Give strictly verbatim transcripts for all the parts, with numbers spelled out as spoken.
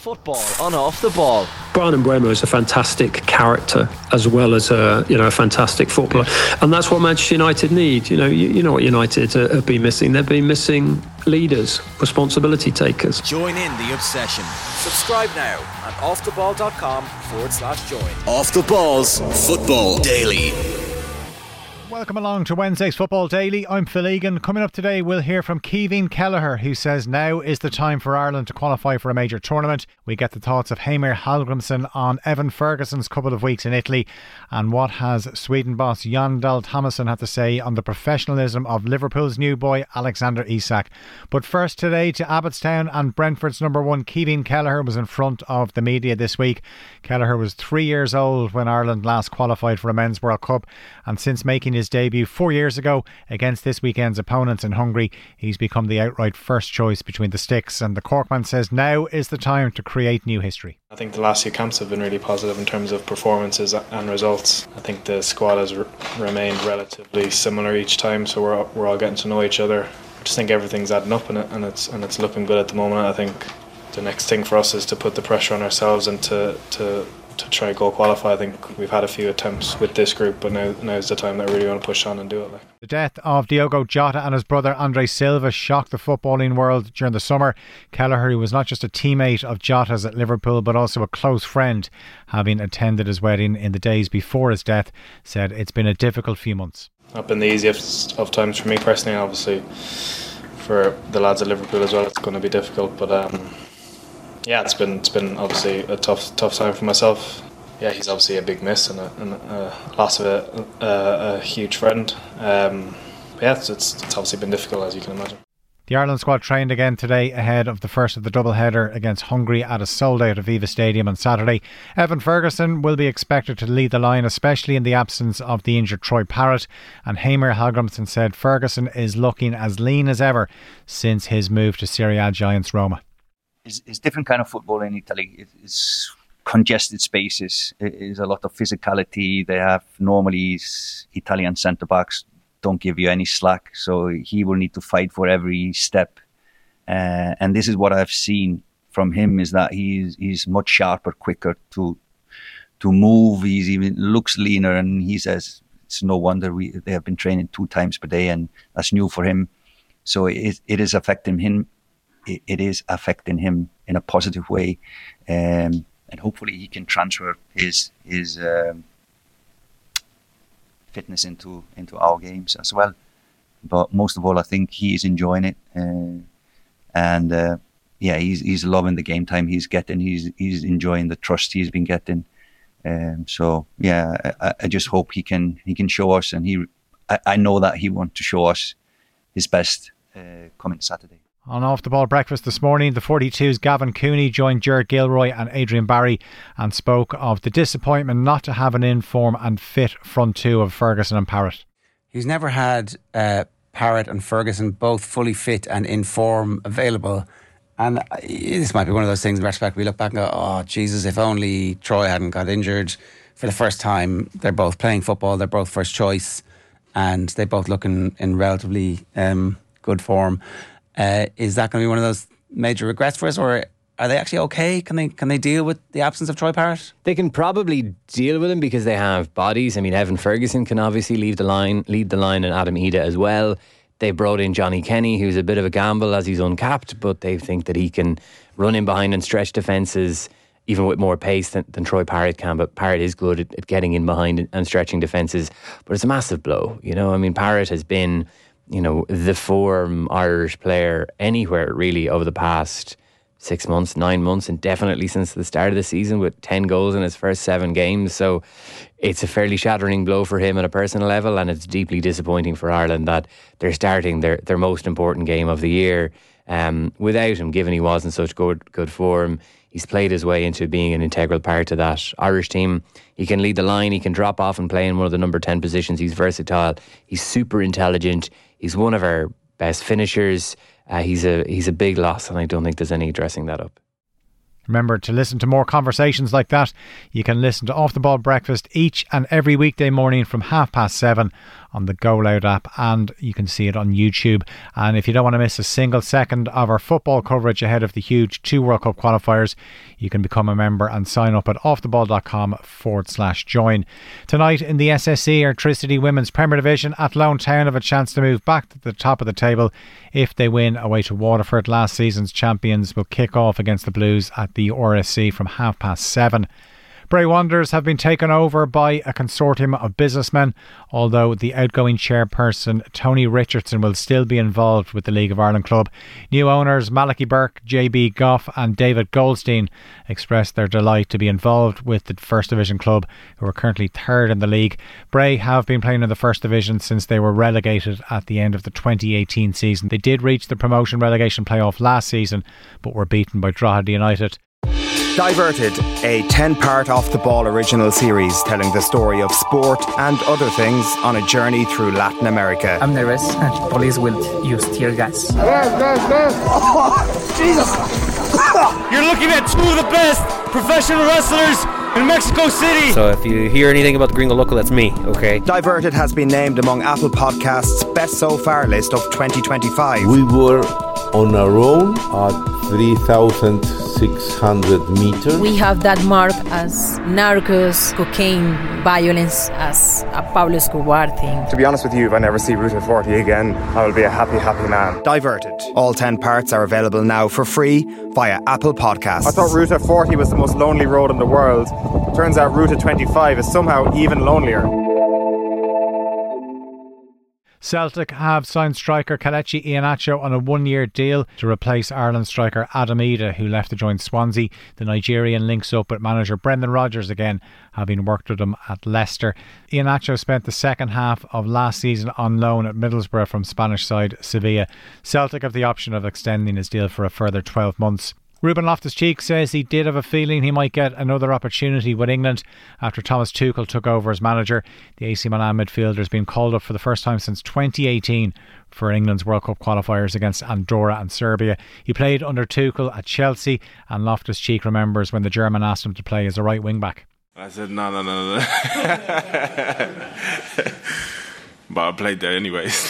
Football on Off the Ball. Bryan Mbeumo is a fantastic character as well as a you know a fantastic footballer, and that's what Manchester United need. You know, you, you know what United uh, have been missing. They've been missing leaders, responsibility takers. Join in the obsession. Subscribe now at offtheball.com forward slash join. Off the Ball's Football Daily. Welcome along to Wednesday's Football Daily. I'm Phil Egan. Coming up today, we'll hear from Caoimhín Kelleher, who says now is the time for Ireland to qualify for a major tournament. We get the thoughts of Heimir Hallgrímsson on Evan Ferguson's couple of weeks in Italy, and what has Sweden boss Jon Dahl Tomasson had to say on the professionalism of Liverpool's new boy Alexander Isak. But first today to Abbottstown, and Brentford's number one Caoimhín Kelleher was in front of the media this week. Kelleher was three years old when Ireland last qualified for a Men's World Cup, and since making his debut four years ago against this weekend's opponents in Hungary, he's become the outright first choice between the sticks, and the Corkman says now is the time to create new history. I think the last few camps have been really positive in terms of performances and results. I think the squad has re- remained relatively similar each time, so we're all, we're all getting to know each other. I just think everything's adding up in it, and it's and it's looking good at the moment. I think the next thing for us is to put the pressure on ourselves and to to to try go qualify. I think we've had a few attempts with this group, but now now's the time that we really want to push on and do it. Like. The death of Diogo Jota and his brother Andre Silva shocked the footballing world during the summer. Kelleher, who was not just a teammate of Jota's at Liverpool but also a close friend, having attended his wedding in the days before his death, said it's been a difficult few months. Not been the easiest of times for me personally, obviously for the lads at Liverpool as well it's going to be difficult, but um Yeah, it's been it's been obviously a tough tough time for myself. Yeah, he's obviously a big miss and a, and a loss of a, a, a huge friend. Um, yeah, it's, it's it's obviously been difficult, as you can imagine. The Ireland squad trained again today ahead of the first of the double-header against Hungary at a sold-out Aviva Stadium on Saturday. Evan Ferguson will be expected to lead the line, especially in the absence of the injured Troy Parrott. And Heimir Hallgrímsson said Ferguson is looking as lean as ever since his move to Serie A giants Roma. It's, it's different kind of football in Italy. It's congested spaces. It is a lot of physicality. They have normally Italian centre backs don't give you any slack, so he will need to fight for every step. Uh, and this is what I've seen from him, is that he's he's much sharper, quicker to to move. He's even looks leaner, and he says it's no wonder we they have been training two times per day, and that's new for him. So it it is affecting him. It, it is affecting him in a positive way, um, and hopefully he can transfer his his. Um, fitness into into our games as well. But most of all, I think he's enjoying it, uh, and uh, yeah, he's he's loving the game time he's getting. He's he's enjoying the trust he's been getting. Um, so yeah, I, I just hope he can he can show us, and he I, I know that he wants to show us his best uh, coming Saturday. On Off the Ball breakfast this morning, the forty-two's Gavin Cooney joined Gerard Gilroy and Adrian Barry and spoke of the disappointment not to have an in-form and fit front two of Ferguson and Parrott. He's never had uh, Parrott and Ferguson both fully fit and in form available. And this might be one of those things in retrospect we look back and go, oh, Jesus, if only Troy hadn't got injured for the first time. They're both playing football, they're both first choice, and they both look in, in relatively um, good form. Uh, is that going to be one of those major regrets for us, or are they actually okay? Can they can they deal with the absence of Troy Parrott? They can probably deal with him because they have bodies. I mean, Evan Ferguson can obviously lead the line, lead the line, and Adam Ida as well. They brought in Johnny Kenny, who's a bit of a gamble as he's uncapped, but they think that he can run in behind and stretch defences even with more pace than, than Troy Parrott can. But Parrott is good at, at getting in behind and, and stretching defences. But it's a massive blow. You know, I mean, Parrott has been, you know, the form Irish player anywhere really over the past six months, nine months, and definitely since the start of the season with ten goals in his first seven games. So it's a fairly shattering blow for him at a personal level, and it's deeply disappointing for Ireland that they're starting their, their most important game of the year um, without him, given he was in such good good form. He's played his way into being an integral part of that Irish team. He can lead the line, he can drop off and play in one of the number ten positions. He's versatile, he's super intelligent, he's one of our best finishers. Uh, he's a he's a big loss, and I don't think there's any dressing that up. Remember, to listen to more conversations like that, you can listen to Off the Ball Breakfast each and every weekday morning from half past seven on the Go Loud app, and you can see it on YouTube. And if you don't want to miss a single second of our football coverage ahead of the huge two World Cup qualifiers, you can become a member and sign up at offtheball.com forward slash join. Tonight in the S S E Airtricity Women's Premier Division, Athlone Town have a chance to move back to the top of the table if they win away to Waterford. Last season's champions will kick off against the Blues at the R S C from half past seven. Bray Wanderers have been taken over by a consortium of businessmen, although the outgoing chairperson Tony Richardson will still be involved with the League of Ireland club. New owners Malachy Burke, J B Goff and David Goldstein expressed their delight to be involved with the First Division club, who are currently third in the league. Bray have been playing in the First Division since they were relegated at the end of the twenty eighteen season. They did reach the promotion relegation playoff last season, but were beaten by Drogheda United. Diverted, a ten-part off-the-ball original series telling the story of sport and other things on a journey through Latin America. I'm nervous. Police will use tear gas. Yes, yes, yes. Oh, Jesus! You're looking at two of the best professional wrestlers in Mexico City. So if you hear anything about the Gringo Loco, that's me, okay? Diverted has been named among Apple Podcasts' best so far list of twenty twenty-five. We were on our own at three thousand six hundred meters. We have that mark as narcos, cocaine, violence, as a Pablo Escobar thing. To be honest with you, if I never see Ruta forty again, I will be a happy, happy man. Diverted. All ten parts are available now for free via Apple Podcasts. I thought Ruta forty was the most lonely road in the world. Turns out Ruta twenty-five is somehow even lonelier. Celtic have signed striker Kelechi Iheanacho on a one-year deal to replace Ireland striker Adam Ida, who left to join Swansea. The Nigerian links up with manager Brendan Rodgers again, having worked with him at Leicester. Iheanacho spent the second half of last season on loan at Middlesbrough from Spanish side Sevilla. Celtic have the option of extending his deal for a further twelve months. Ruben Loftus-Cheek says he did have a feeling he might get another opportunity with England after Thomas Tuchel took over as manager. The A C Milan midfielder has been called up for the first time since twenty eighteen for England's World Cup qualifiers against Andorra and Serbia. He played under Tuchel at Chelsea, and Loftus-Cheek remembers when the German asked him to play as a right wing back. I said no, no, no, no. But I played there anyways.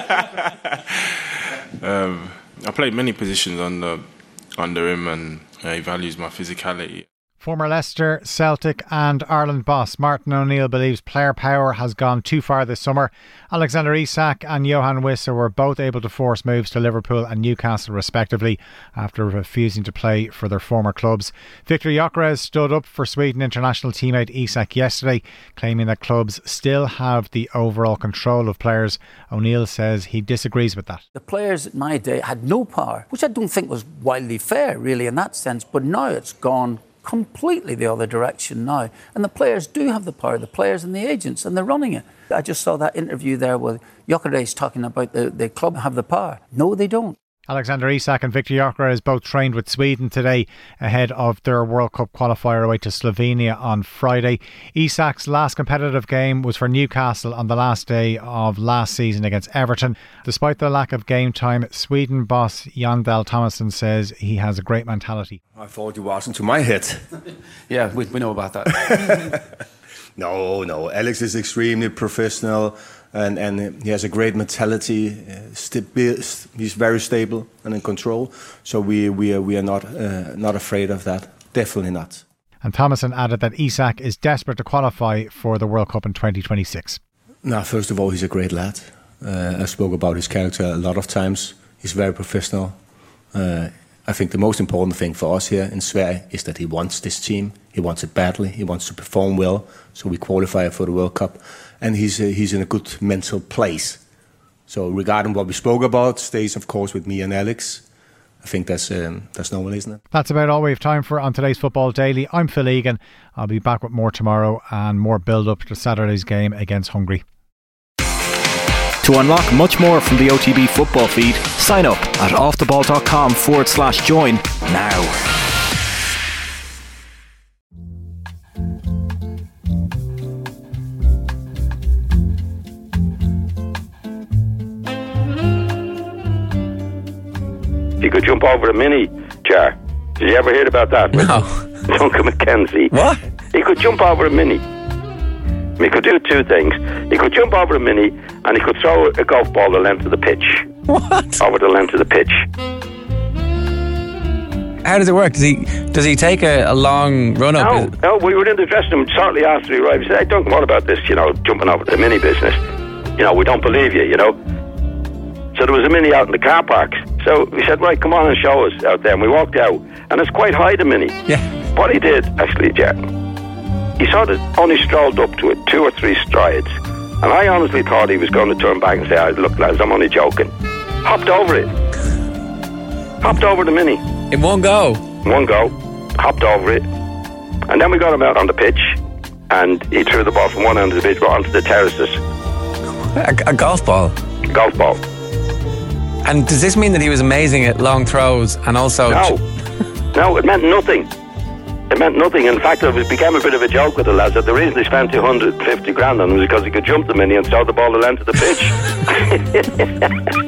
um, I played many positions on the under him, and uh, he values my physicality. Former Leicester, Celtic and Ireland boss Martin O'Neill believes player power has gone too far this summer. Alexander Isak and Johan Wissa were both able to force moves to Liverpool and Newcastle respectively after refusing to play for their former clubs. Victor Gyökeres stood up for Sweden international teammate Isak yesterday, claiming that clubs still have the overall control of players. O'Neill says he disagrees with that. The players in my day had no power, which I don't think was wildly fair really in that sense, but now it's gone completely the other direction now. And the players do have the power, the players and the agents, and they're running it. I just saw that interview there with Gyökeres talking about the, the club have the power. No, they don't. Alexander Isak and Victor Gyökeres both trained with Sweden today ahead of their World Cup qualifier away to Slovenia on Friday. Isak's last competitive game was for Newcastle on the last day of last season against Everton. Despite the lack of game time, Sweden boss Jan Dahl Tomasson says he has a great mentality. I thought you was into my head. Yeah, we, we know about that. no, no. Alex is extremely professional. And, and he has a great mentality. Uh, he's very stable and in control. So we we are, we are not uh, not afraid of that. Definitely not. And Tomasson added that Isak is desperate to qualify for the World Cup in twenty twenty-six. Now, first of all, he's a great lad. Uh, I spoke about his character a lot of times. He's very professional. Uh, I think the most important thing for us here in Sverige is that he wants this team. He wants it badly. He wants to perform well. So we qualify for the World Cup. And he's uh, he's in a good mental place. So regarding what we spoke about, stays of course with me and Alex. I think that's um, that's normal, isn't it? That's about all we have time for on today's Football Daily. I'm Phil Egan. I'll be back with more tomorrow and more build-up to Saturday's game against Hungary. To unlock much more from the O T B football feed, sign up at offtheball.com forward slash join now. He could jump over a mini jar. Did you ever hear about that? No. Duncan McKenzie. What? He could jump over a mini. He could do two things. He could jump over a mini, and he could throw a golf ball the length of the pitch. What? Over the length of the pitch. How does it work? Does he does he take a, a long run up? No, no, we were in the dressing room shortly after he arrived. He said, hey, Duncan, what about this, you know, jumping over the mini business? You know, we don't believe you, you know. So there was a mini out in the car park. So we said, right, come on and show us out there. And we walked out. And it's quite high, the mini. Yeah. What he did, actually, Jack, he sort of only strolled up to it two or three strides. And I honestly thought he was going to turn back and say, oh, look, lads, I'm only joking. Hopped over it. Hopped over the mini. In one go? One go. Hopped over it. And then we got him out on the pitch. And he threw the ball from one end of the pitch onto the terraces. A, a golf ball? Golf ball. And does this mean that he was amazing at long throws and also... No. No, it meant nothing. It meant nothing. In fact, it became a bit of a joke with the lads that the reason they spent two hundred fifty grand on him was because he could jump the mini and throw the ball the length of the pitch.